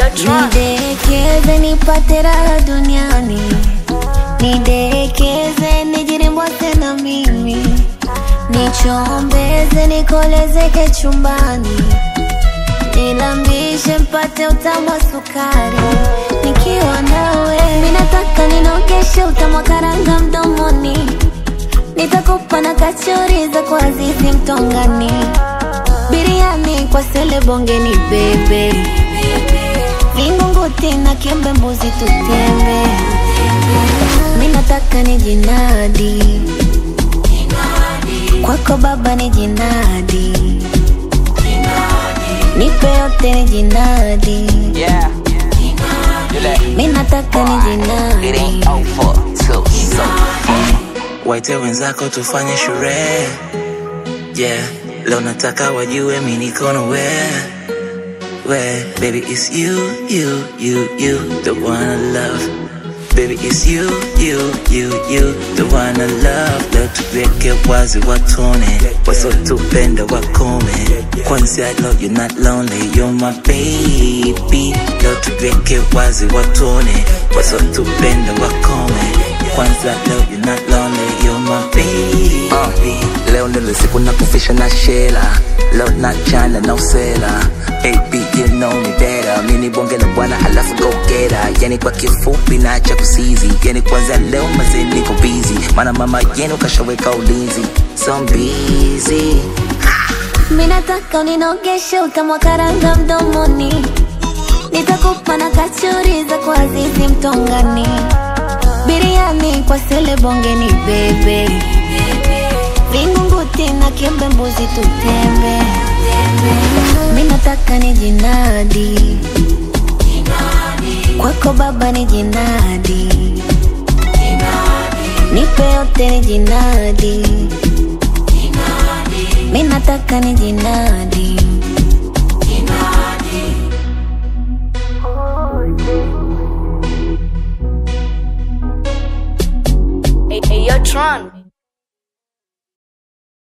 Nidekeze nipate raha duniani, nidekeze nijirimbwase na mimi, nichombeze nikolezeke chumbani, nilambishe mpate utamu wa sukari. Nikiwa nawe minataka ninogeshe utamu wa karanga mdomoni, nitakupa na kachoriza kwa Azizi Mtongani, biriani kwa Sele Bongeni bebe, Vingunguti na Kiembe Mbuzi tutembe. Minataka nijinadi kwako baba, nijinadi nipe yote, nijinadi minataka nijinadi. Waite wenzako tufanye sherehe, yeah. Leo nataka wajue mimi niko na wewe, baby it's you, the one I love. Baby it's you, the one I love. Leo tuweke wazi watone, wasotupenda wakome. Kwanza I know you're not lonely, you're my baby. Leo tuweke wazi watone, wasotupenda wakome. Kwanza leo you're not lonely, you're my baby. Leo nilo siku na kufisha na shela, leo na chana na usela. Baby you know me better, mini bonge na bwana alafu go get her. Yani kwa kifupi na cha kusizi, yani kwanza leo mazee niko busy, mana mama yenu kashaweka ulinzi, so I'm busy. Minataka uninogeshe utamu wa karanga mdomoni, nitakupa na kachoriza kwa Azizi Mtongani, biriani kwa Sele Bongeni bebe, Vingunguti na Kiembe Mbuzi tutembe. Minataka nijinadi kwako baba, nijinadi nipe yote, nijinadi minataka nijinadi.